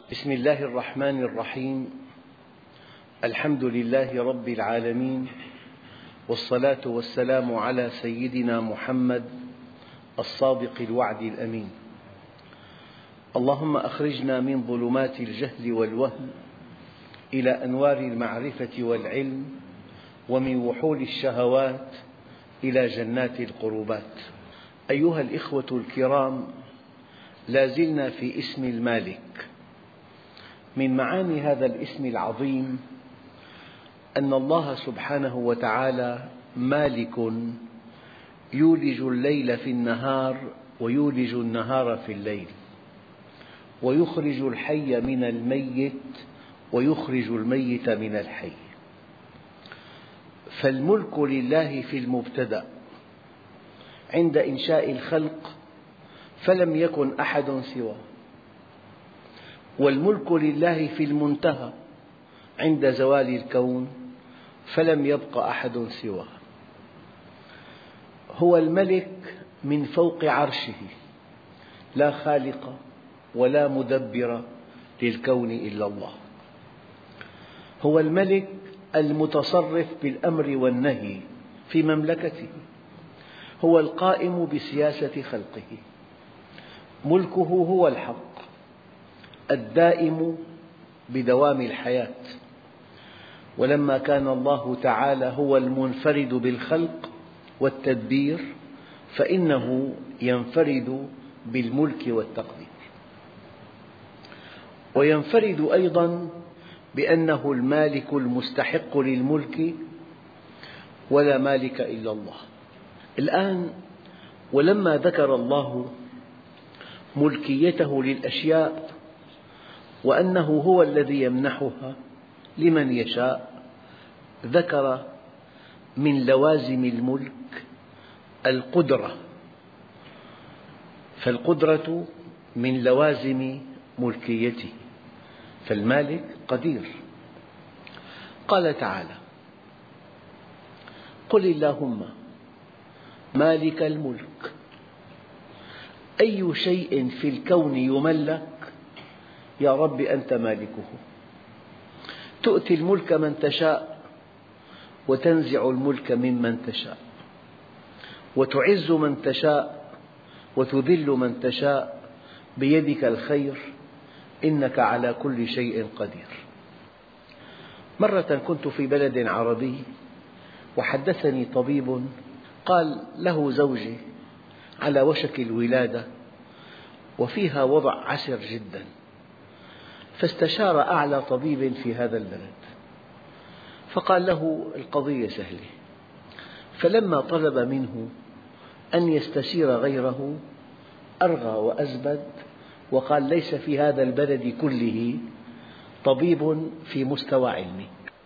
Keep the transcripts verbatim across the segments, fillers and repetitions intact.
بسم الله الرحمن الرحيم. الحمد لله رب العالمين، والصلاة والسلام على سيدنا محمد الصادق الوعد الأمين. اللهم أخرجنا من ظلمات الجهل والوهم إلى أنوار المعرفة والعلم، ومن وحول الشهوات إلى جنات القربات. أيها الإخوة الكرام، لا زلنا في اسم المالك. من معاني هذا الاسم العظيم أن الله سبحانه وتعالى مالك يولج الليل في النهار ويولج النهار في الليل، ويخرج الحي من الميت ويخرج الميت من الحي. فالملك لله في المبتدأ عند إنشاء الخلق فلم يكن أحد سواه، والملك لله في المنتهى عند زوال الكون فلم يبق أحد سواه. هو الملك من فوق عرشه، لا خالق ولا مدبر للكون إلا الله. هو الملك المتصرف بالأمر والنهي في مملكته، هو القائم بسياسة خلقه. ملكه هو الحق الدائم بدوام الحياة. ولما كان الله تعالى هو المنفرد بالخلق والتدبير، فإنه ينفرد بالملك والتقدير، وينفرد أيضا بأنه المالك المستحق للملك، ولا مالك إلا الله. الآن ولما ذكر الله ملكيته للأشياء وأنه هو الذي يمنحها لمن يشاء، ذكر من لوازم الملك القدرة، فالقدرة من لوازم ملكيته، فالمالك قدير. قال تعالى: قل اللهم مالك الملك. أي شيء في الكون يملك يا رب أنت مالكه. تؤتي الملك من تشاء وتنزع الملك ممن تشاء، وتعز من تشاء وتذل من تشاء، بيدك الخير إنك على كل شيء قدير. مرة كنت في بلد عربي وحدثني طبيب قال له زوجة على وشك الولادة وفيها وضع عسر جدا، فاستشار أعلى طبيب في هذا البلد فقال له القضية سهلة. فلما طلب منه أن يستشير غيره أرغى وأزبد وقال: ليس في هذا البلد كله طبيب في مستوى علمي.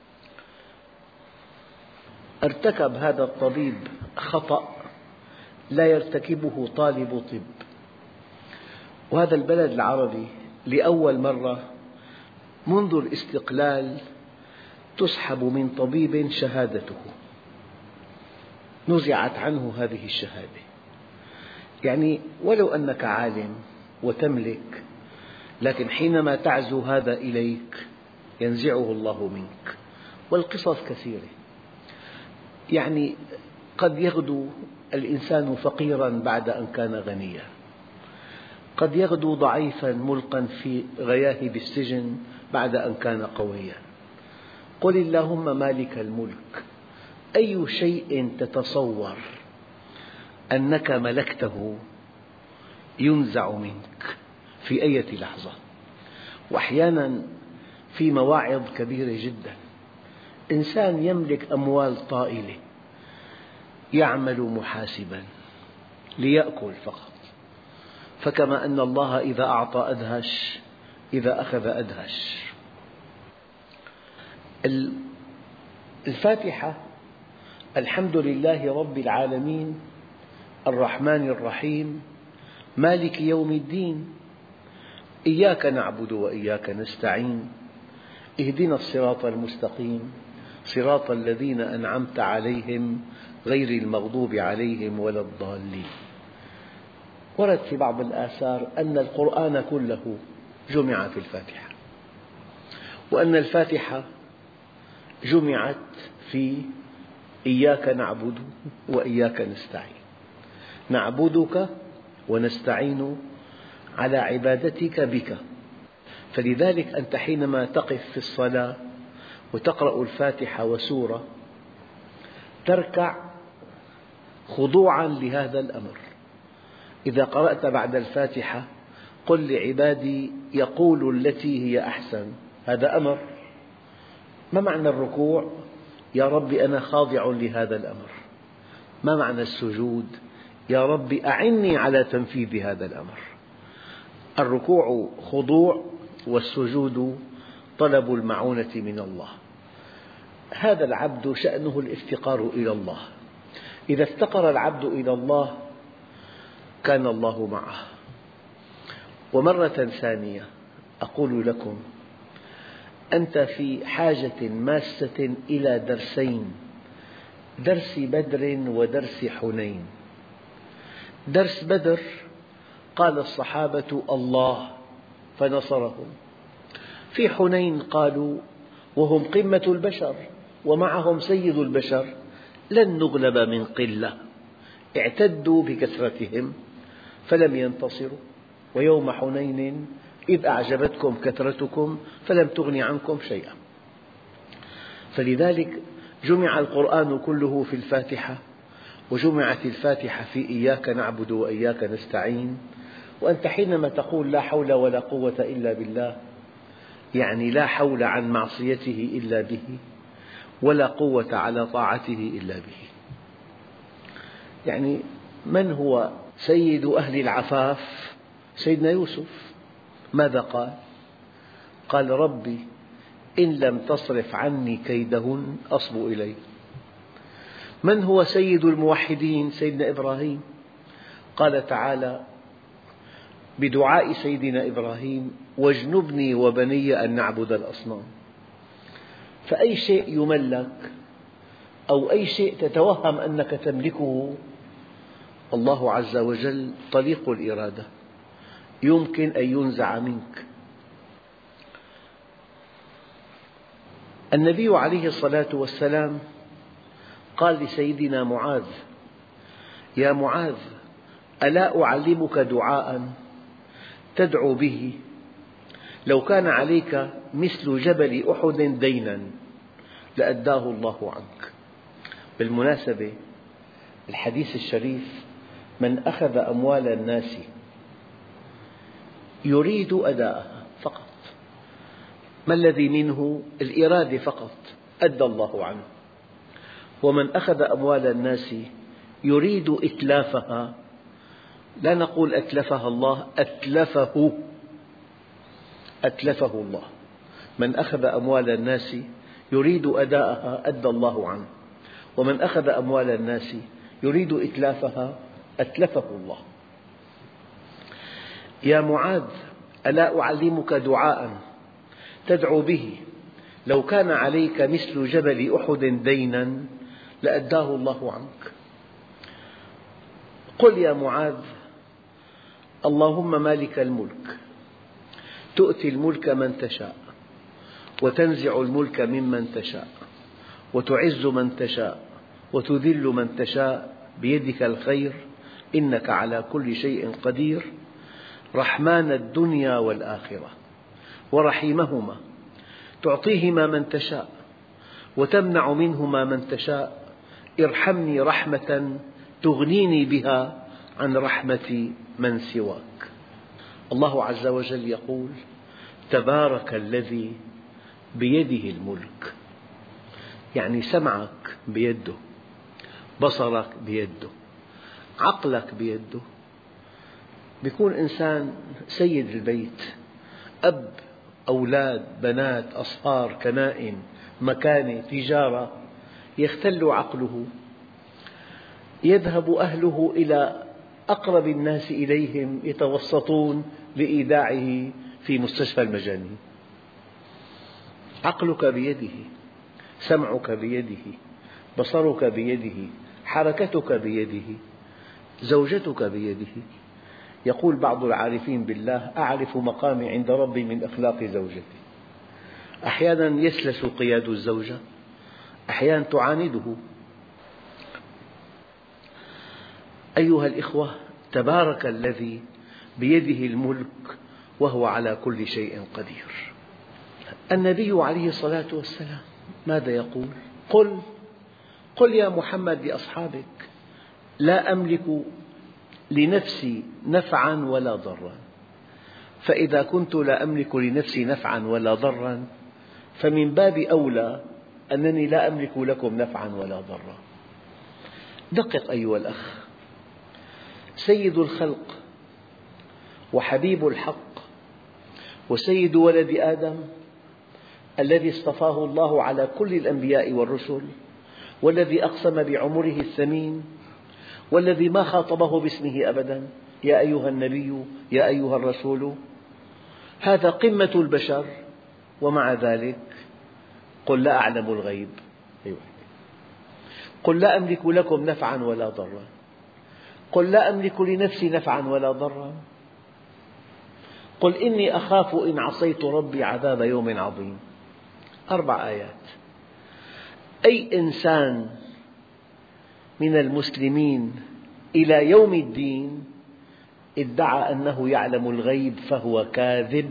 ارتكب هذا الطبيب خطأ لا يرتكبه طالب طب. وهذا البلد العربي لأول مرة منذ الاستقلال تسحب من طبيب شهادته، نزعت عنه هذه الشهادة. يعني ولو أنك عالم وتملك، لكن حينما تعزو هذا إليك ينزعه الله منك. والقصص كثيرة. يعني قد يغدو الإنسان فقيرا بعد أن كان غنيا، قد يغدو ضعيفا ملقا في غياهب السجن بعد أن كان قويا. قل اللهم مالك الملك. أي شيء تتصور أنك ملكته ينزع منك في أي لحظة. وأحيانا في مواعظ كبيرة جدا، إنسان يملك أموال طائلة يعمل محاسبا ليأكل فقط، فكما أن الله إذا أعطى أدهش إذا أخذ أدهش. الفاتحة: الحمد لله رب العالمين الرحمن الرحيم مالك يوم الدين إياك نعبد وإياك نستعين اهدنا الصراط المستقيم صراط الذين أنعمت عليهم غير المغضوب عليهم ولا الضالين. ورد في بعض الآثار أن القرآن كله جمع في الفاتحة. وأن الفاتحة جمعت في إياك نعبد وإياك نستعين، نعبدك ونستعين على عبادتك بك. فلذلك أنت حينما تقف في الصلاة وتقرأ الفاتحة وسورة تركع خضوعا لهذا الأمر. إذا قرأت بعد الفاتحة قل لعبادي يقولوا التي هي أحسن، هذا أمر. ما معنى الركوع؟ يا رب أنا خاضع لهذا الأمر. ما معنى السجود؟ يا رب أعني على تنفيذ هذا الأمر. الركوع خضوع، والسجود طلب المعونة من الله. هذا العبد شأنه الافتقار إلى الله. إذا افتقر العبد إلى الله كان الله معه. ومرة ثانية أقول لكم، أنت في حاجة ماسة إلى درسين، درس بدر ودرس حنين. درس بدر قال الصحابة الله فنصرهم، في حنين قالوا وهم قمة البشر ومعهم سيد البشر لن نغلب من قلة، اعتدوا بكثرتهم فلم ينتصروا. ويوم حنين إذ أعجبتكم كثرتكم فلم تغن عنكم شيئا. فلذلك جمع القرآن كله في الفاتحة، وجمعت الفاتحة في إياك نعبد وإياك نستعين. وأنت حينما تقول لا حول ولا قوة إلا بالله، يعني لا حول عن معصيته إلا به، ولا قوة على طاعته إلا به. يعني من هو سيد أهل العفاف؟ سيدنا يوسف. ماذا قال؟ قال ربي إن لم تصرف عني كيدهن أصب إليه. من هو سيد الموحدين؟ سيدنا إبراهيم. قال تعالى بدعاء سيدنا إبراهيم واجنبني وبني أن نعبد الأصنام. فأي شيء يملك أو أي شيء تتوهم أنك تملكه، الله عز وجل طليق الإرادة، يمكن أن ينزع منك. النبي عليه الصلاة والسلام قال لسيدنا معاذ يا معاذ ألا أعلمك دعاء تدعو به لو كان عليك مثل جبل أحد دينا لأداه الله عنك. بالمناسبة الحديث الشريف من أخذ أموال الناس يريد أداءها فقط، ما الذي منه؟ الإرادة فقط، أدى الله عنه. ومن أخذ أموال الناس يريد إتلافها، لا نقول أتلفها الله، أتلفه أتلفه الله. من أخذ أموال الناس يريد أداءها أدى الله عنه، ومن أخذ أموال الناس يريد إتلافها أتلفه الله. يا معاذ ألا أعلمك دعاء تدعو به لو كان عليك مثل جبل أحد دينا لأداه الله عنك. قل يا معاذ اللهم مالك الملك تؤتي الملك من تشاء وتنزع الملك ممن تشاء وتعز من تشاء وتذل من تشاء بيدك الخير إنك على كل شيء قدير، رحمن الدنيا والآخرة ورحيمهما، تعطيهما من تشاء وتمنع منهما من تشاء، ارحمني رحمة تغنيني بها عن رحمة من سواك. الله عز وجل يقول تبارك الذي بيده الملك، يعني سمعك بيده، بصرك بيده، عقلك بيده. بيكون إنسان سيد البيت، أب، أولاد، بنات، أصهار، كنائن، مكانة، تجارة، يختل عقله، يذهب أهله إلى أقرب الناس إليهم يتوسطون لإيداعه في مستشفى المجانين. عقلك بيده، سمعك بيده، بصرك بيده، حركتك بيده، زوجتك بيده. يقول بعض العارفين بالله أعرف مقامي عند ربي من أخلاق زوجتي. أحيانا يسلس قياد الزوجة، أحيانا تعانده. أيها الإخوة، تبارك الذي بيده الملك وهو على كل شيء قدير. النبي عليه الصلاة والسلام ماذا يقول؟ قل قل يا محمد لأصحابك: لا أملك لنفسي نفعا ولا ضرا. فإذا كنت لا أملك لنفسي نفعا ولا ضرا فمن باب أولى أنني لا أملك لكم نفعا ولا ضرا. دقق أيها الأخ، سيد الخلق وحبيب الحق وسيد ولد آدم الذي اصطفاه الله على كل الأنبياء والرسل، والذي أقسم بعمره الثمين، والذي ما خاطبه باسمه أبدا: يا أيها النبي، يا أيها الرسول. هذا قمة البشر، ومع ذلك قل لا أعلم الغيب. قل لا أملك لكم نفعا ولا ضرا. قل لا أملك لنفسي نفعا ولا ضرا. قل إني أخاف إن عصيت ربي عذاب يوم عظيم. أربع آيات. أي إنسان من المسلمين إلى يوم الدين ادعى أنه يعلم الغيب فهو كاذب.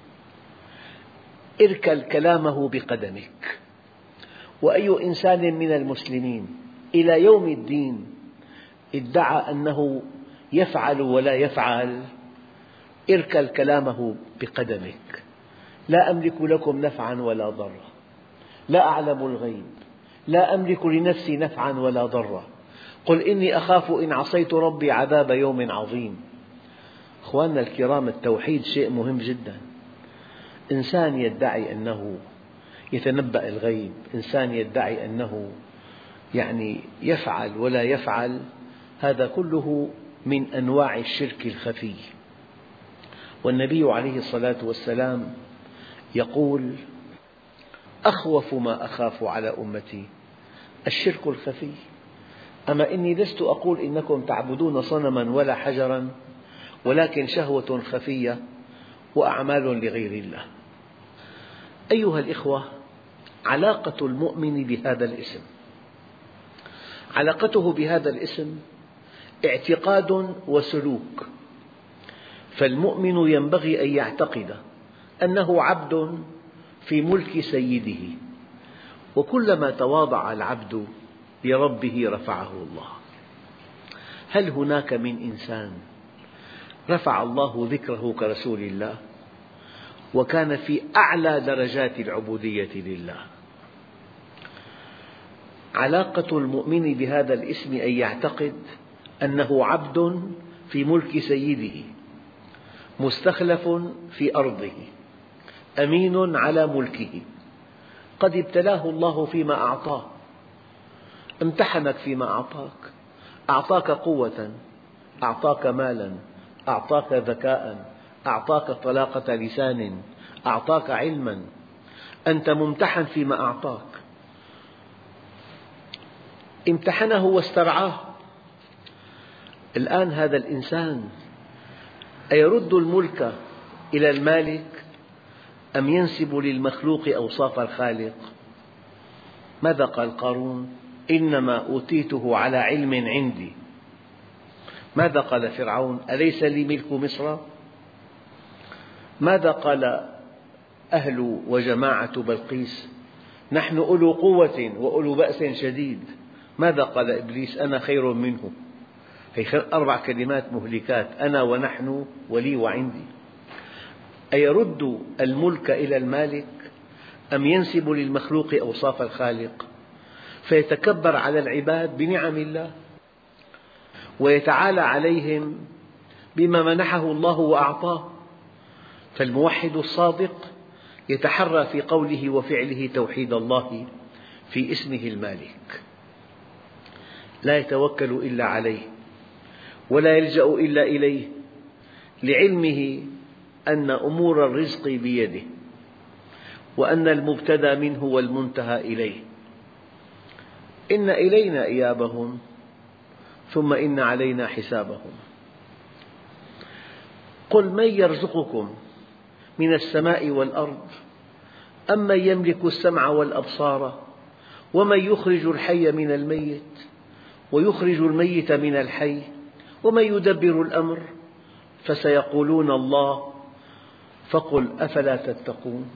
اركل كلامه بقدمك. وأي إنسان من المسلمين إلى يوم الدين ادعى أنه يفعل ولا يفعل، اركل كلامه بقدمك. لا أملك لكم نفعا ولا ضرا، لا أعلم الغيب، لا أملك لنفسي نفعا ولا ضرا. قل إني أخاف إن عصيت ربي عذاب يوم عظيم. أخواننا الكرام، التوحيد شيء مهم جدا. إنسان يدعي أنه يتنبأ الغيب، إنسان يدعي أنه يعني يفعل ولا يفعل، هذا كله من أنواع الشرك الخفي. والنبي عليه الصلاة والسلام يقول: أخوف ما أخاف على أمتي الشرك الخفي. أما إني لست أقول إنكم تعبدون صنما ولا حجرا، ولكن شهوة خفية وأعمال لغير الله. أيها الإخوة، علاقة المؤمن بهذا الاسم، علاقته بهذا الاسم اعتقاد وسلوك. فالمؤمن ينبغي أن يعتقد أنه عبد في ملك سيده، وكلما تواضع العبد لربه رفعه الله. هل هناك من إنسان رفع الله ذكره كرسول الله وكان في أعلى درجات العبودية لله؟ علاقة المؤمن بهذا الاسم أن يعتقد أنه عبد في ملك سيده، مستخلف في أرضه، أمين على ملكه. قد ابتلاه الله فيما أعطاه، امتحنك فيما أعطاك، أعطاك قوة، أعطاك مالا، أعطاك ذكاء، أعطاك طلاقة لسان، أعطاك علما. أنت ممتحن فيما أعطاك. امتحنه واسترعاه. الآن هذا الإنسان أيرد الملك إلى المالك أم ينسب للمخلوق أوصاف الخالق؟ ماذا قال قارون؟ إنما أوتيته على علم عندي. ماذا قال فرعون؟ أليس لي ملك مصر؟ ماذا قال أهل وجماعة بلقيس؟ نحن أولو قوة وأولو بأس شديد. ماذا قال إبليس؟ أنا خير منه. هي أربع كلمات مهلكات: أنا ونحن ولي وعندي. أيرد الملك إلى المالك أم ينسب للمخلوق أوصاف الخالق فيتكبر على العباد بنعم الله ويتعالى عليهم بما منحه الله وأعطاه؟ فالموحد الصادق يتحرى في قوله وفعله توحيد الله في اسمه المالك، لا يتوكل إلا عليه ولا يلجأ إلا إليه، لعلمه أن أمور الرزق بيده، وأن المبتدأ منه والمنتهى إليه. إن إلينا إيابهم ثم إن علينا حسابهم. قل من يرزقكم من السماء والأرض أمن يملك السمع والأبصار ومن يخرج الحي من الميت ويخرج الميت من الحي ومن يدبر الأمر فسيقولون الله فقل أفلا تتقون.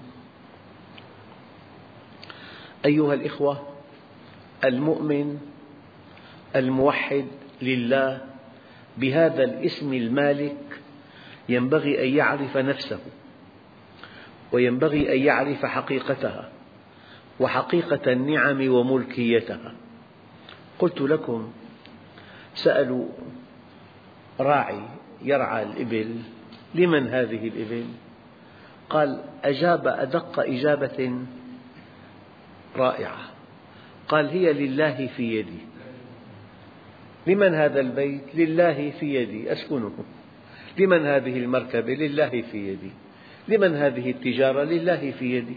أيها الإخوة، المؤمن الموحد لله بهذا الاسم المالك ينبغي أن يعرف نفسه، وينبغي أن يعرف حقيقتها وحقيقة النعم وملكيتها. قلت لكم سألوا راعي يرعى الإبل: لمن هذه الإبل؟ قال أجاب أدق إجابة رائعة، قال هي لله في يدي. لمن هذا البيت؟ لله في يدي أسكنه. لمن هذه المركبة؟ لله في يدي. لمن هذه التجارة؟ لله في يدي.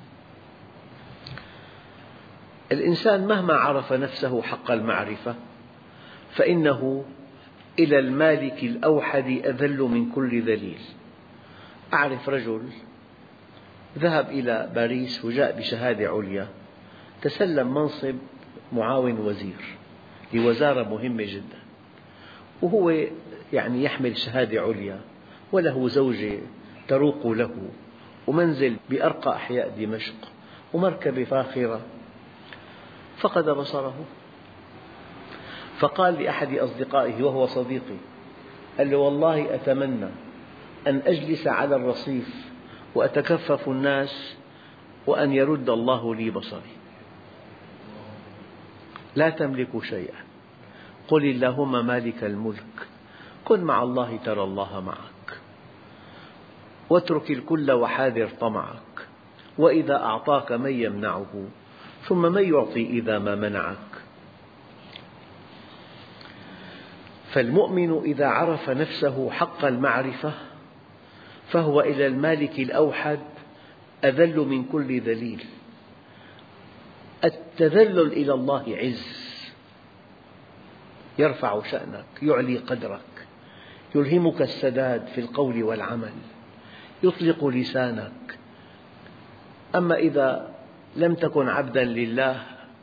الإنسان مهما عرف نفسه حق المعرفة فإنه إلى المالك الأوحد أذل من كل ذليل. أعرف رجل ذهب إلى باريس وجاء بشهادة عليا، تسلم منصب معاون وزير لوزارة مهمة جدا، وهو يعني يحمل شهادة عليا وله زوجة تروق له ومنزل بأرقى أحياء دمشق ومركبة فاخرة. فقد بصره فقال لأحد أصدقائه وهو صديقي، قال له والله أتمنى أن أجلس على الرصيف وأتكفف الناس وأن يرد الله لي بصري. لا تملك شيئا، قل اللهم مالك الملك، كن مع الله ترى الله معك، واترك الكل وحاذر طمعك، وإذا أعطاك من يمنعه، ثم من يعطي إذا ما منعك. فالمؤمن إذا عرف نفسه حق المعرفة فهو إلى المالك الأوحد أذل من كل ذليل. التذلل إلى الله عز، يرفع شأنك، يعلي قدرك، يلهمك السداد في القول والعمل، يطلق لسانك. أما إذا لم تكن عبدا لله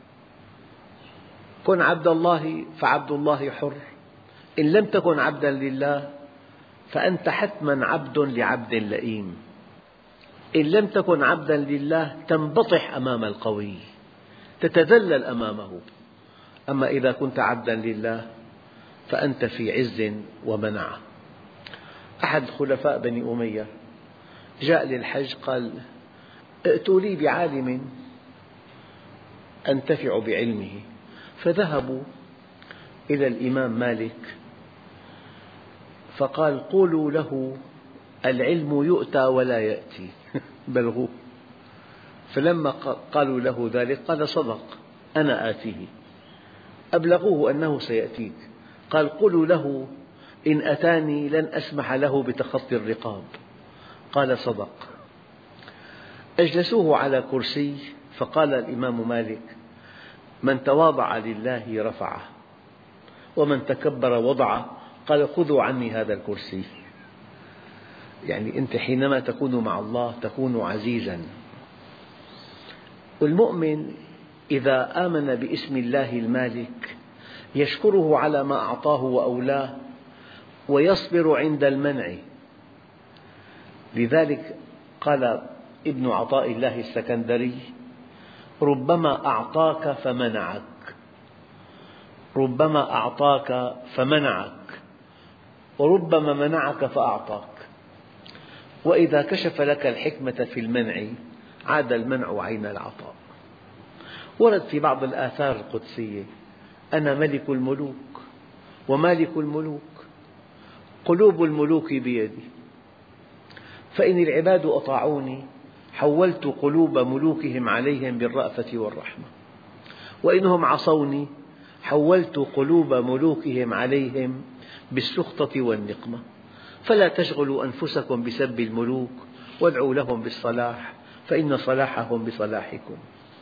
كن عبد الله فعبد الله حر، إن لم تكن عبدا لله فأنت حتما عبد لعبد لئيم. إن لم تكن عبدا لله تنبطح أمام القوي، تتذلل أمامه. أما إذا كنت عبدا لله فأنت في عز ومنعة. أحد خلفاء بني أمية جاء للحج قال ائتوا لي بعالم أنتفع بعلمه، فذهبوا إلى الإمام مالك فقال قولوا له العلم يؤتى ولا يأتي بلغوه. فلما قالوا له ذلك قال صدق أنا آتيه. أبلغوه أنه سيأتيك، قال قولوا له إن أتاني لن أسمح له بتخطي الرقاب، قال صدق. أجلسوه على كرسي فقال الإمام مالك من تواضع لله رفعه ومن تكبر وضعه، قال خذوا عني هذا الكرسي. يعني أنت حينما تكون مع الله تكون عزيزا. والمؤمن إذا آمن باسم الله المالك يشكره على ما أعطاه وأولاه ويصبر عند المنع. لذلك قال ابن عطاء الله السكندري ربما أعطاك فمنعك، ربما أعطاك فمنعك، وربما منعك فأعطاك. وإذا كشف لك الحكمة في المنع عاد المنع عين العطاء. ورد في بعض الآثار القدسية أنا ملك الملوك ومالك الملوك، قلوب الملوك بيدي، فإن العباد أطاعوني حولت قلوب ملوكهم عليهم بالرأفة والرحمة، وإنهم عصوني حولت قلوب ملوكهم عليهم بالسخطة والنقمة. فلا تشغلوا أنفسكم بسب الملوك وادعوا لهم بالصلاح فإن صلاحهم بصلاحكم.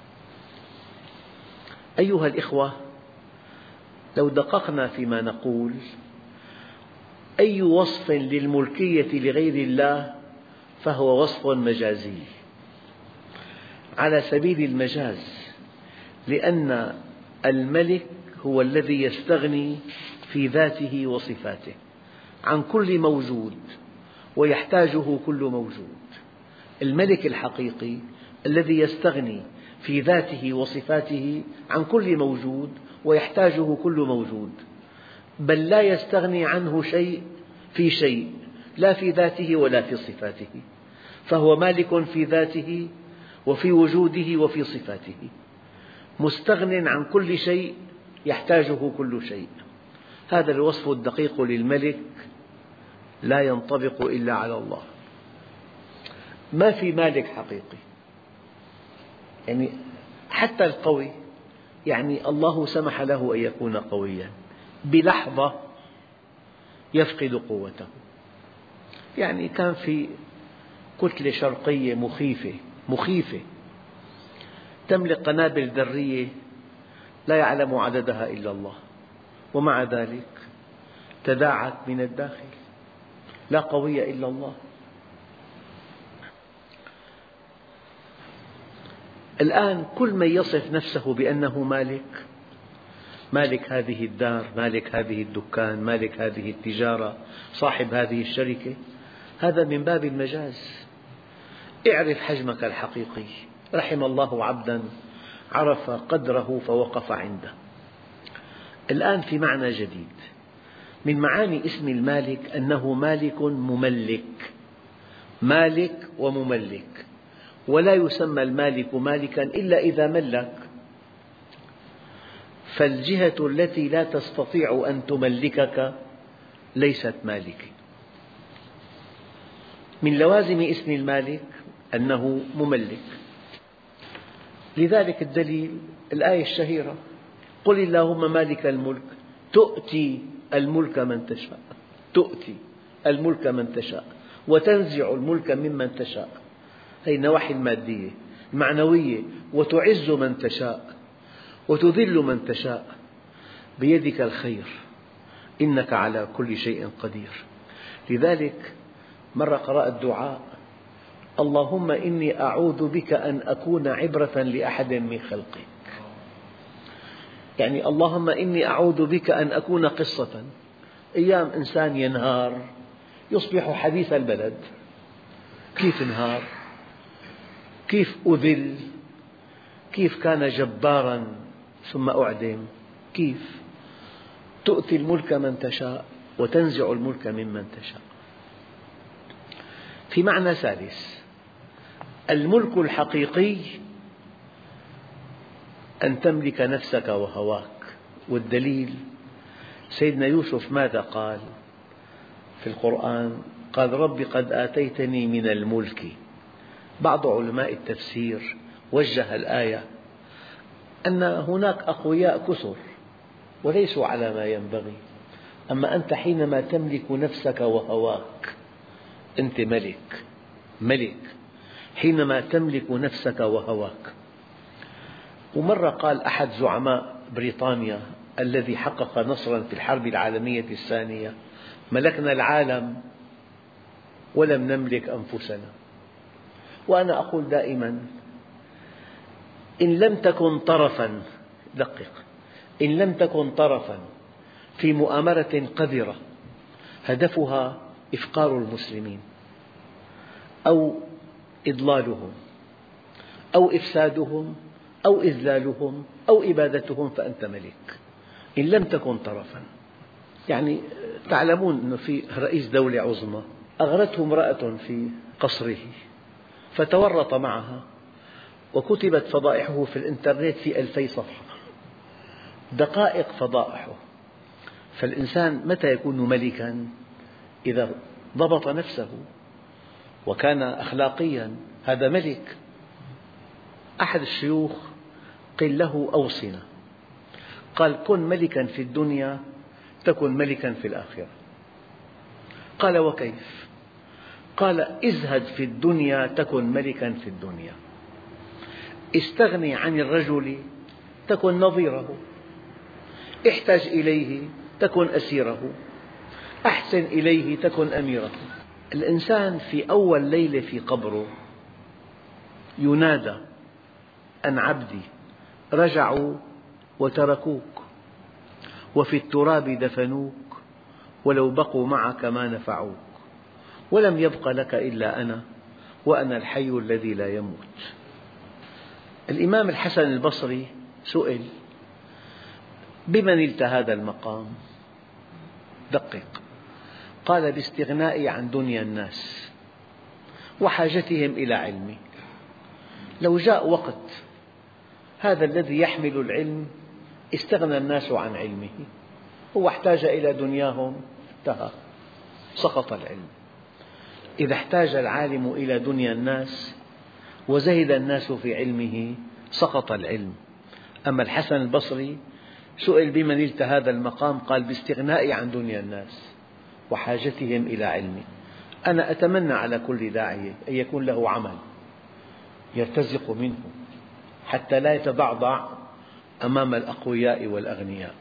أيها الإخوة، لو دققنا فيما نقول أي وصف للملكية لغير الله فهو وصف مجازي. على سبيل المجاز، لأن الملك هو الذي يستغني في ذاته وصفاته عن كل موجود ويحتاجه كل موجود. الملك الحقيقي الذي يستغني في ذاته وصفاته عن كل موجود ويحتاجه كل موجود، بل لا يستغني عنه شيء في شيء، لا في ذاته ولا في صفاته، فهو مالك في ذاته وفي وجوده وفي صفاته، مستغن عن كل شيء يحتاجه كل شيء. هذا الوصف الدقيق للملك لا ينطبق إلا على الله. ما في مالك حقيقي، يعني حتى القوي، يعني الله سمح له أن يكون قويا، بلحظة يفقد قوته. يعني كان في كتلة شرقية مخيفة مخيفة تملك قنابل ذرية لا يعلم عددها إلا الله، ومع ذلك تداعت من الداخل، لا قوي إلا الله. الآن كل من يصف نفسه بأنه مالك، مالك هذه الدار، مالك هذه الدكان، مالك هذه التجارة، صاحب هذه الشركة، هذا من باب المجاز. اعرف حجمك الحقيقي. رحم الله عبدا عرف قدره فوقف عنده. الآن في معنى جديد من معاني اسم المالك، أنه مالك مملك، مالك ومملك، ولا يسمى المالك مالكا إلا إذا ملك. فالجهة التي لا تستطيع أن تملكك ليست مالك. من لوازم اسم المالك أنه مملك. لذلك الدليل الآية الشهيرة: قل اللهم مالك الملك تؤتي الملك من تشاء، تؤتي الملك من تشاء وتنزع الملك ممن تشاء. هذه النواحي المادية المعنوية. وتعز من تشاء وتذل من تشاء بيدك الخير إنك على كل شيء قدير. لذلك مرة قرأت دعاء: اللهم إني أعوذ بك أن أكون عبرة لأحد من خلقك. يعني اللهم إني أعوذ بك أن أكون قصة. أيام إنسان ينهار يصبح حديث البلد. كيف انهار؟ كيف أذل؟ كيف كان جباراً ثم أعدم؟ كيف؟ تؤتي الملك من تشاء وتنزع الملك ممن تشاء. في معنى ثالث: الملك الحقيقي أن تملك نفسك وهواك. والدليل سيدنا يوسف ماذا قال في القرآن؟ قال: رب قد آتيتني من الملك. بعض علماء التفسير وجه الآية أن هناك أقوياء كثر وليسوا على ما ينبغي، أما أنت حينما تملك نفسك وهواك أنت ملك. ملك حينما تملك نفسك وهواك. ومرة قال أحد زعماء بريطانيا الذي حقق نصراً في الحرب العالمية الثانية: ملكنا العالم ولم نملك أنفسنا. وأنا أقول دائماً: إن لم تكن طرفاً، دقق، إن لم تكن طرفاً في مؤامرة قذرة هدفها إفقار المسلمين أو إضلالهم أو إفسادهم أو إذلالهم أو إبادتهم فأنت ملك. إن لم تكن طرفاً. يعني تعلمون أن في رئيس دولة عظمى أغرته امرأة في قصره فتورط معها وكتبت فضائحه في الإنترنت في ألفي صفحة، دقائق فضائحه. فالإنسان متى يكون ملكاً؟ إذا ضبط نفسه وكان أخلاقياً، هذا ملك. أحد الشيوخ قيل له: أوصنا. قال: كن ملكاً في الدنيا تكن ملكاً في الآخرة. قال: وكيف؟ قال: ازهد في الدنيا تكن ملكاً في الدنيا، استغني عن الرجل تكن نظيره، احتج إليه تكن أسيره، أحسن إليه تكن أميره. الإنسان في أول ليلة في قبره ينادى أن عبدي رجعوا وتركوك، وفي التراب دفنوك، ولو بقوا معك ما نفعوك، ولم يبق لك إلا أنا، وأنا الحي الذي لا يموت. الإمام الحسن البصري سئل: بمن نلت هذا المقام؟ دقق، قال: باستغنائي عن دنيا الناس وحاجتهم إلى علمي. لو جاء وقت هذا الذي يحمل العلم استغنى الناس عن علمه، هو احتاج إلى دنياهم انتهى، سقط العلم. إذا احتاج العالم إلى دنيا الناس وزهد الناس في علمه سقط العلم. أما الحسن البصري سئل: بمن نلت هذا المقام؟ قال: باستغنائي عن دنيا الناس وحاجتهم إلى علمي. أنا أتمنى على كل داعية أن يكون له عمل يرتزق منه حتى لا يتضعضع أمام الأقوياء والأغنياء.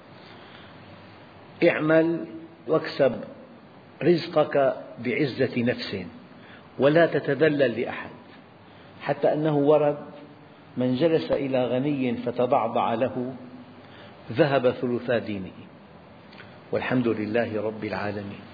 اعمل واكسب رزقك بعزة نفس ولا تتذلل لأحد، حتى أنه ورد: من جلس إلى غني فتضعضع له ذهب ثلثا دينه. والحمد لله رب العالمين.